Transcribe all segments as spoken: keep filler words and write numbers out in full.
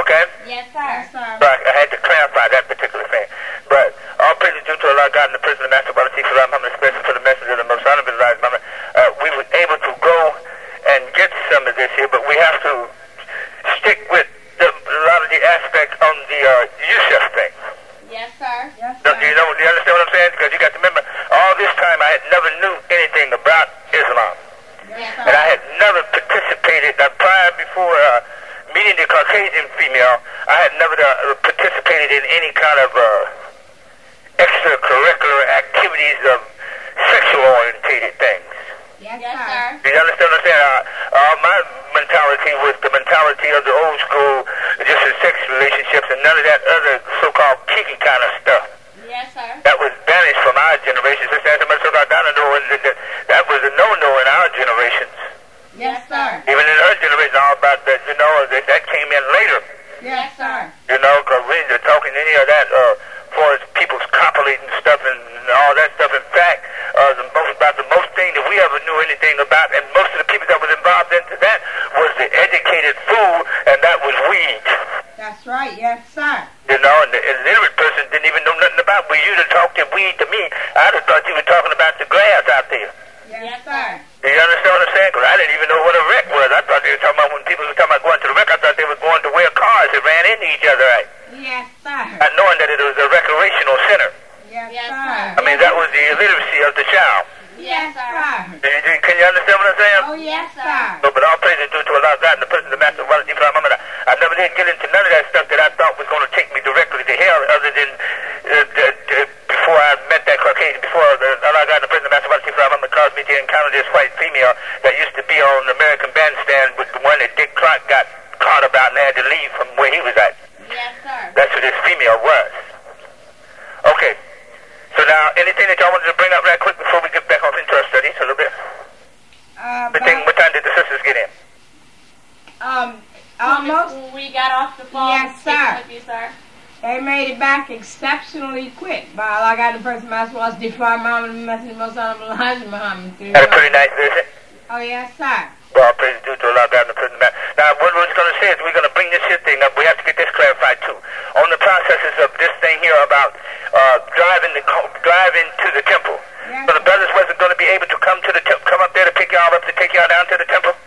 Okay? Yes, sir. Yes, sir. So I, I had to clarify that particular thing. But all praise is due to Allah, God, and the President, the Master, Bala, Salam, Muhammad, especially for the message of the Most Honorable Elijah Muhammad. Uh, we were able to go and get some of this here, but we have to stick with the, a lot of the aspects on the uh, Yusuf thing. Yes, sir. Yes, So, sir. do you know? Do you understand what I'm saying? Because you got to remember, all this time I had never knew anything about Islam, Yes, sir. and I had never participated. Uh, prior before uh, meeting the Caucasian female, I had never uh, participated in any kind of uh, extracurricular activities of sexual orientated things. Yes, yes, sir. Do you understand what I'm saying? Uh, uh, my mentality was the mentality of the old school, just in sex relationships and none of that other so-called kinky kind of stuff. Yes, sir. That was banished from our generation. Sister Anthony, so-called Donna, that, that was a no-no in our generations. Yes, sir. Even in her generation, all about that, you know, that, that came in later. Yes, sir. You know, because we ain't talking any of that uh, for people's copulating stuff and, and all that stuff. In fact, uh, the most about the most thing that we ever knew anything about, and most of the people that was involved into that was the educated fool, and that was weed. That's right. Yes, sir. You know, and the illiterate person didn't even know nothing about weed. You to talk to weed to me, I'd have thought you were talking about the grass out there. Yes, sir. Do you understand what I'm saying? Because I didn't even know what a wreck was. I thought they were talking about when people were talking about going to the wreck, I thought they were going to where cars that ran into each other, right? Yes, sir. Not knowing that it was a recreational center. Yes, yes sir. I mean, that was the illiteracy of the child. Yes, sir. Do you, do you, can you understand what I'm saying? Oh, yes, sir. So, but all praise is due to Allah, God, and the President, the Master, Bala, Salam, Muhammad. I never did get into none of that stuff that I thought was going to take me directly to hell, other than uh, the, the, before I met that Caucasian, before the, Allah, God, and the President, the Master, Bala, Salam, Muhammad caused me to encounter this white female that used to be on the American Bandstand with the one that Dick Clark got caught about and had to leave from where he was at. Yes, sir. That's who this female was. Okay. So now, anything that y'all wanted to bring up right quick before we get back off into our studies a little bit? Uh, the thing, what time did the sisters get in? Um, almost. We got off the phone. Yes, sir. With you, sir. They made it back exceptionally quick. But all I got the person I was defied Muhammad and Messenger Most Honorable Elijah Muhammad. Had a pretty nice visit? Oh, yes, sir. Well, praise due to Allah, God, and the President. Now, what we're going to say is we're going to bring this here thing up. We have to get this clarified, too. On the processes of this thing here about uh, driving the driving to the temple. Yes. So the brothers wasn't going to be able to come to the temple, come up there to pick y'all up to take y'all down to the temple?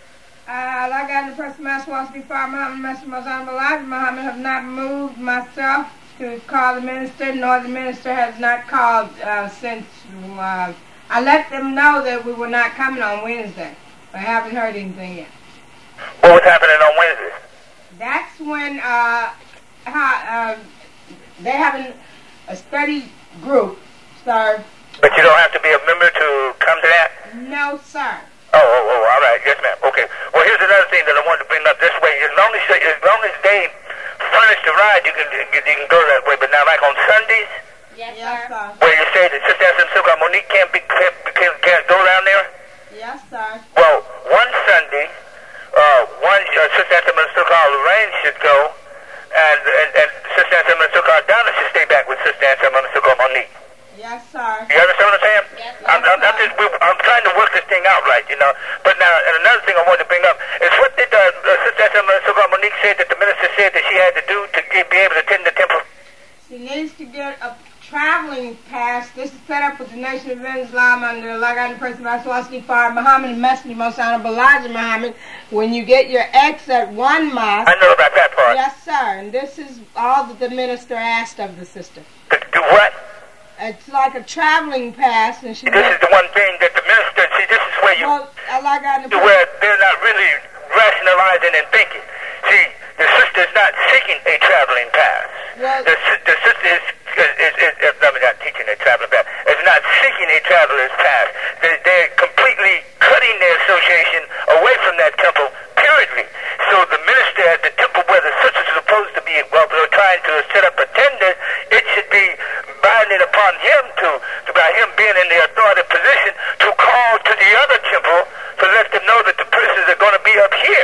Uh, like I the person Master was before Muhammad, Master Most Honorable Elijah Muhammad have not moved myself to call the minister, nor the minister has not called uh, since uh, I let them know that we were not coming on Wednesday. I haven't heard anything yet. What was happening on Wednesday? That's when uh, how, uh, they're having a study group, sir. But you don't have to be a member to come to that? No, sir. Oh, oh, oh, all right. Yes, ma'am. Okay. Well, here's another thing that I wanted to bring up this way. As long as, as, long as they furnish the ride, you can, you can go that way. But now, like on Sundays, yes, yes sir. Where you say that Sister Anthony Monique can't, be, can't, can't, can't go down there? Yes, sir. Well, one Sunday, uh, one uh, Sister Anthony Lorraine should go, and, and, and Sister Anthony Donna should stay back with Sister Anthony Monique. Yes, sir. You understand what I'm saying? Yes, yes, I'm, I'm, I'm, just, I'm trying to work this thing out right, you know. But now, and another thing I wanted to bring up is what did uh, uh, Sister Anthony Monique say that the minister said that she had to do to get, be able to attend the temple? She needs to get a traveling pass. This is set up with the Nation of Islam under the Lagan Person of Swasti Far Muhammad and Messenger Most Honorable Elijah Muhammad. When you get your X at one mosque. I know about that part. Yes, sir. And this is all that the minister asked of the sister. To do what? It's like a traveling pass, and she. This is the one thing that the minister. See, this is where you. Well, like I to where they're not really rationalizing and thinking. See, the sister is not seeking a traveling pass. Well, the, the sister is. is, is, is, is I mean, not teaching a traveling pass. It's not seeking a traveler's pass. They, they're completely cutting their association away from that temple. Periodly. So the minister at the temple where the sisters are supposed to be, well, they're trying to set up attendance. It should be binding upon him to, to, by him being in the authoritative position, to call to the other temple to let them know that the persons are going to be up here.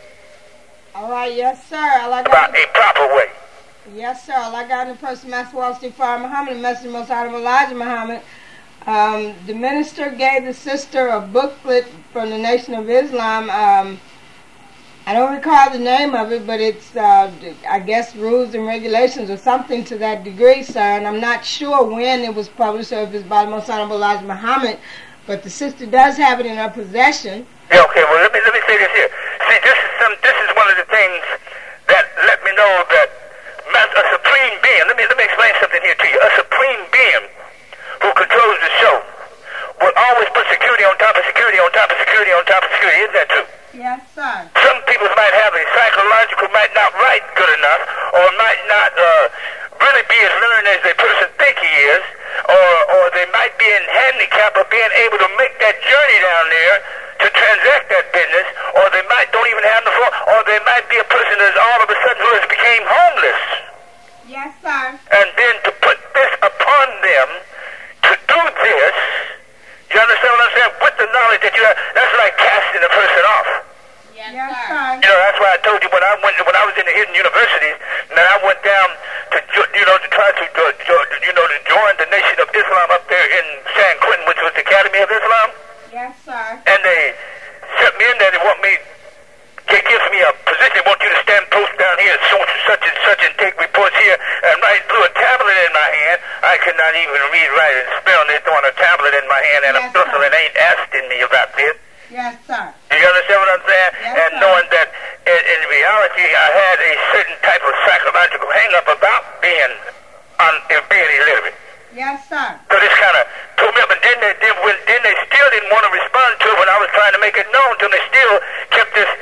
All right, yes, sir. All I got About a proper way. Yes, sir. All I got in the person, Master Walter Far Muhammad, and Messenger Most Honorable Elijah Muhammad. Um, the minister gave the sister a booklet from the Nation of Islam. Um, I don't recall the name of it, but it's, uh, I guess, rules and regulations or something to that degree, sir. And I'm not sure when it was published or if it's by the Most Honorable Elijah Muhammad, but the sister does have it in her possession. Yeah, okay, well, let me let me say this here. See, this is some this is one of the things that let me know that a supreme being, let me let me explain something here to you. A supreme being who controls the show will always put security on top of security on top of security on top of security. Isn't that true? Yes, sir. Some people might have a psychological, might not write good enough, or might not uh, really be as learned as the person think he is, or or they might be in handicap of being able to make that journey down there to transact that business, or they might don't even have the phone, or they might be a person that's all of a sudden who has became homeless. Yes, sir. And then to put this upon them to do this, you understand what I'm saying? With the knowledge that you have, that's like casting a person off. Yes, yes sir. You know, that's why I told you when I went when I was in the hidden universities, and I went down to you know to try to you know to join the Nation of Islam up there in San Quentin, which was the Academy of Islam. Yes, sir. And they sent me in there. They want me. They gives me a position. They want you to stand post down here, so such and such, and take reports here, and write through a tablet in my hand. I could not even read, write, and spell. They're throwing a tablet in my hand and yes, a pencil, and ain't asking me about this. Yes, sir. Do you understand what I'm saying? Yes, and sir. knowing that in, in reality, I had a certain type of psychological hang-up about being un, being illiterate. Yes, sir. So this kind of pulled me up, and then they, then, when, then they still didn't want to respond to it when I was trying to make it known to them. They still kept this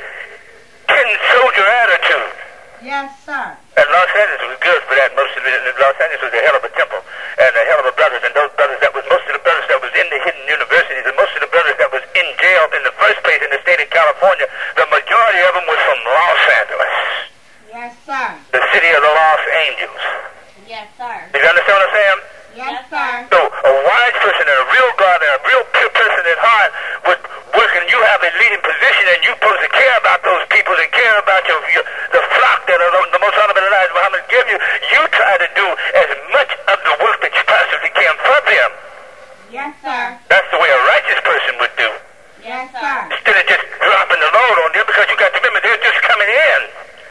tin soldier attitude. Yes, sir. And Los Angeles was good for that. Most of it, Los Angeles was a hell of a temple and a hell of a brothers. And those brothers that was most of the brothers that was in the hidden universities and most of the brothers that was in jail in the first place in the state of California, the majority of them was from Los Angeles. Yes, sir. The city of the Los Angels. Yes, sir. Do you understand what I'm saying? Yes, sir. So a wise person and a real God and a real pure person at heart would work, and you have a leading position, and you're supposed to care about those people and care about your, your the flock that are, the Most Honorable Elijah Muhammad give you. You try to do as much of the work that you possibly can for them. Yes, sir. That's the way a righteous person would do. Yes, sir. Instead of just dropping the load on them, because you got to remember they're just coming in.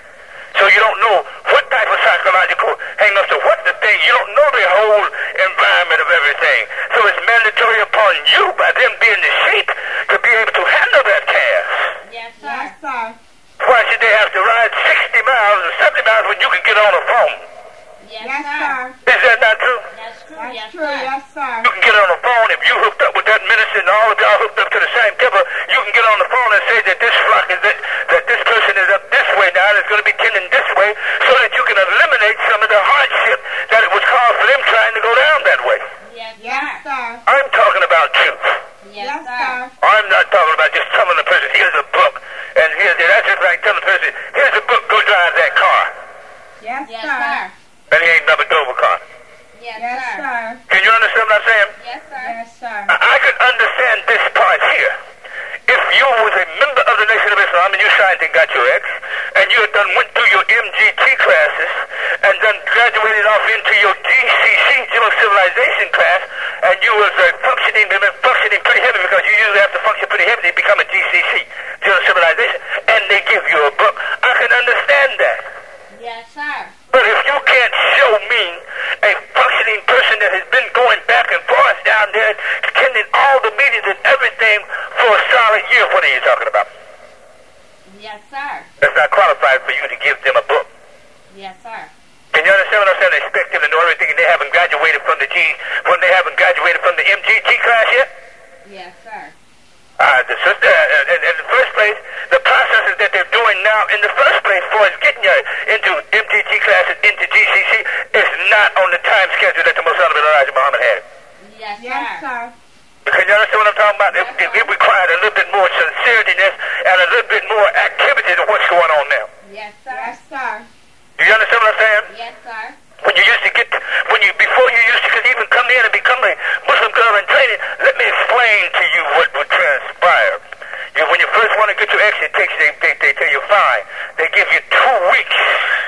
So you don't know what type of psychological hang-ups or what's the thing. You don't know the whole environment of everything. So it's mandatory upon you, by them being the sheep, to be able to handle that task. Yes, sir. Yes, sir. Why should they have to ride sixty miles or seventy miles when you can get on a phone? Yes, yes sir. Is that not true? That's true. That's yes, true. Sir. Yes, sir. You can get on the phone if you hooked up with that minister and all of y'all hooked up to the same temple. You can get on the phone and say that this flock is that, that this person is up this way now and it's going to be tending this way, so that you can eliminate some of the hardship that it was caused for them trying to go down that way. Yes, yes sir. I'm talking about truth. Yes, yes sir. I'm not talking about just telling the person, here's a book, and here's that's just like telling the person, here's a book, go drive that car. Yes, yes sir. sir. And he ain't never drove a car. Yes, yes sir. sir. Can you understand what I'm saying? Yes, sir. Yes, sir. I, I could understand this part here. If you was a member of the Nation of Islam and you signed and got your X, and you had done went through your M G T classes, and then graduated off into your G C C, General Civilization class, and you was uh, functioning, functioning pretty heavy, because you usually have to function pretty heavy to become a G C C, General Civilization, and they give you a book, I can understand that. Yes, sir. But if you can't show me a functioning person that has been going back and forth down there, attending all the meetings and everything for a solid year, what are you talking about? Yes, sir. That's not qualified for you to give them a book. Yes, sir. Can you understand what I'm saying? They expect them to know everything, and they haven't graduated from the G, when they haven't graduated from the M G T class yet? Yes, sir. Uh, the sister, uh, in, in the first place, the processes that they're doing now in the first place for us getting you into M G T classes, into G C C, is not on the time schedule that the Most Honorable Elijah Muhammad had. Yes, yes sir. Can you understand what I'm talking about? Yes, it, it, it required a little bit more sincerity and a little bit more activity than what's going on now. Yes, sir. Yes, sir. Do you understand what I'm saying? Yes, sir. When you used to get, when you, before you used to could even come in and become a Muslim girl in training, let me explain to you what would transpire. You, when you first want to get your exit takes, they, they, they tell you fine. They give you two weeks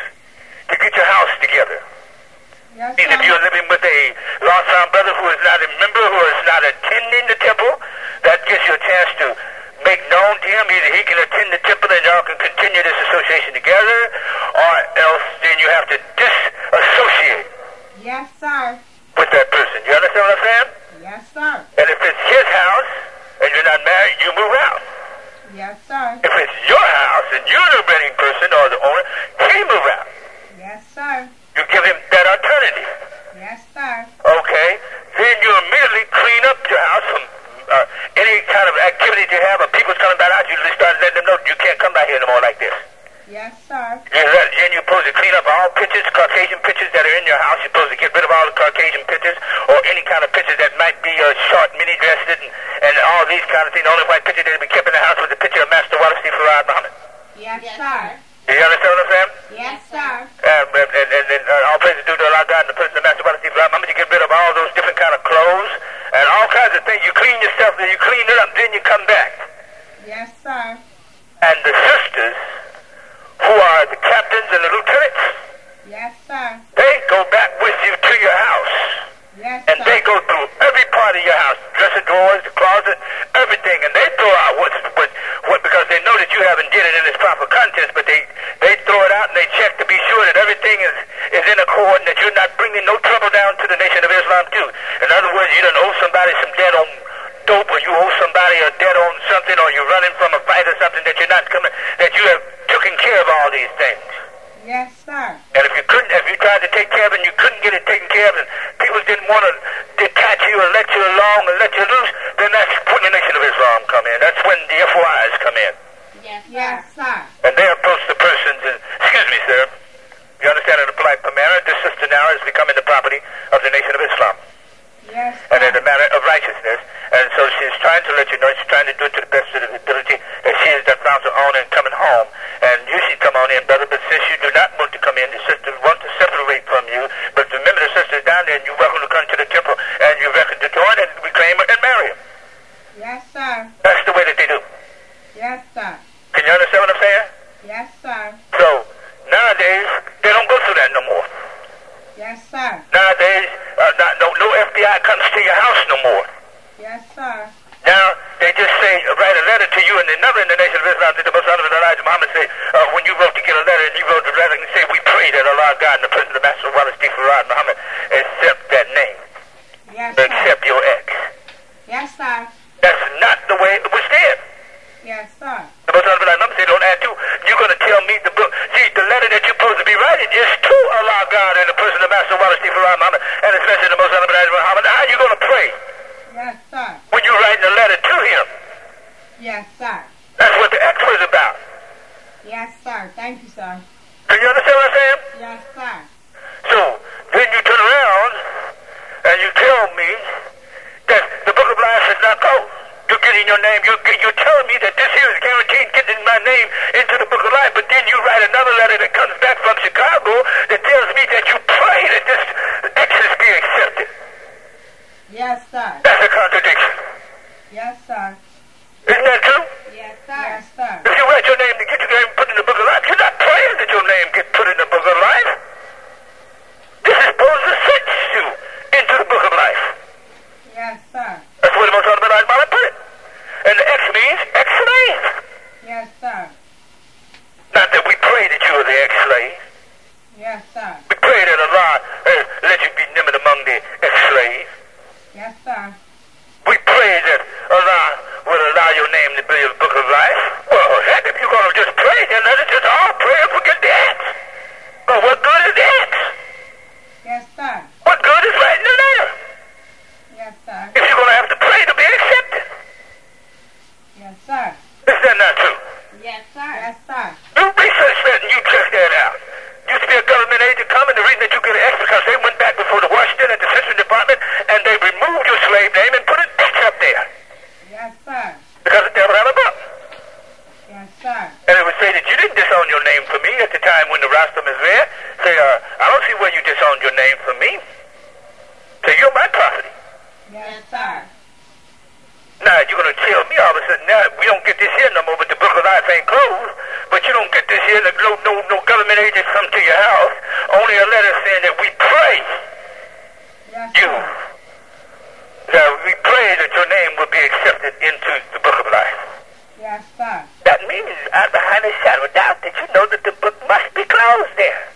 to get your house together. Yes, Either if you're living with a lost-found brother who is not a member, who is not attending the temple, that gives you a chance to make make known to him. Either he can attend the temple and y'all can continue this association together, or else then you have to disassociate. Yes, sir. With that person. You understand what I'm saying? Yes, sir. And if it's his house and you're not married, you move out. Yes, sir. If it's your house and you're the renting person or the owner, he move out. Yes, sir. You give him that alternative. Yes, sir. Okay. Then you immediately clean up your house from uh, any kind of activity you have, or people's coming back out. You just start letting them know you can't come back here anymore like this. Yes, sir. You let, then you're supposed to clean up all pictures, Caucasian pictures that are in your house. You're supposed to get rid of all the Caucasian pictures or any kind of pictures that might be uh, short, mini-dressed, and, and all these kind of things. The only white picture that will be kept in the house was the picture of Master Wallace D. Farad Muhammad. Yes, sir. Do you understand what I'm saying? Yes, sir. Um, and and, and, and uh, all praises due to Allah God and the person of Master Wallace D. Farad Muhammad. You get rid of all those different kind of clothes and all kinds of things. You clean yourself, then you clean it up, then you come back. Yes, sir. And the sisters, who are the captains and the lieutenants, yes, sir. they go back with you to your house. Yes, and sir. they go through every part of your house, dresser drawers, the closet, everything, and they throw out what's what, what because they know that you haven't did it in its proper contents, but they they throw it out and they check to be sure that everything is is in accord and that you're not bringing no trouble down to the Nation of Islam too. In other words, you don't owe somebody some debt on dope, or you owe somebody a debt on something, or you're running from a fight or something that you're not coming, that you have taken care of all these things. Yes, sir. And if you couldn't, if you tried to take care of it and you couldn't get it taken care of, and people didn't want to detach you and let you along and let you loose, then that's when the Nation of Islam come in. That's when the F O Is come in. Yes, sir. Yes, sir. And they approach the persons and, excuse me, sir, you understand in a polite manner, this sister now is becoming the property of the Nation of Islam. Yes, sir. And in a manner of righteousness. And so she's trying to let you know, she's trying to do it to the best of her ability, that she is that found her own and coming home. And you should come on in, brother, but since you do not want to come in, the sisters want to separate from you. But remember, the sisters down there, and you're welcome to come to the temple, and you're welcome to join and reclaim her and marry her. Yes, sir. That's the way that they do. Yes, sir. Can you understand what I'm saying? Yes, sir. So, nowadays, they don't go through that no more. Yes, sir. Nowadays, uh, not, no, no F B I comes to your house no more. Yes, sir. Now, they just say, uh, write a letter to you, and the number in the Nation of Islam, that the Most Honorable Elijah Muhammad say, uh, when you wrote to get a letter, and you wrote the letter and say, we pray that Allah God and the President of Master Wallace D. Farad Muhammad accept that name. Yes, sir. Accept your ex. Yes, sir. That's not the way it was said. Yes, sir. The Most Honorable Elijah Muhammad said, don't add to, you're going to tell me the book. See, the letter that you're supposed to be writing is to Allah God and the President of Master Wallace D. Farad Muhammad, and especially the Most Honorable Elijah Muhammad. How are you going to pray? Yes, sir. When you're writing a letter to him. Yes, sir. That's what the X was about. Yes, sir. Thank you, sir. Do you understand what I'm saying? Yes, sir. So, then you turn around and you tell me that the Book of Life is not closed. You're getting your name, you're, you're telling me that this here is guaranteed getting my name into the Book of Life, but then you write another letter that comes back from Chicago that tells me that you pray that this X is be accepted. Yes, sir. That's a contradiction. Yes, sir. Isn't that true? Yes, sir. Yes, sir. If you write your name to get your name put in the Book of Life, you're not praying that your name get put in the Book of Life. This is supposed to send you into the Book of Life. Yes, sir. That's what the Most Honorable Elijah Muhammad put it. And the X means ex-slave. Yes, sir. Not that we pray that you are the ex-slave. Yes, sir. We pray that Allah uh, let you be numbered among the ex-slaves. Yes, sir. We pray that Allah will allow your name to be in the Book of Life. Well, heck, if you're going to just pray, then let us just all pray and forget the X. But what good is the X? Yes, sir. What good is writing the letter? Yes, sir. If you're going to have to pray to be accepted. Yes, sir. Is that not true? Yes, sir. Yes, sir. You research that and you check that out. Used to be a government agent come, and the reason that you get an X because they went back before the Washington and the Central Department and they removed your slave name and put an X up there. Yes, sir. Because the devil had a book. Yes, sir. And it would say that you didn't disown your name for me at the time when the rostrum is there. Say, uh, I don't see where you disowned your name for me. Say, you're my property. Yes, sir. Now, you're going to tell me all of a sudden, now, we don't get this here no more, but the Book of Life ain't closed. But you don't get this here, no, no, no government agents come to your house. Only a letter saying that we pray Yes, you. sir. That we pray that your name will be accepted into the Book of Life. Yes, there.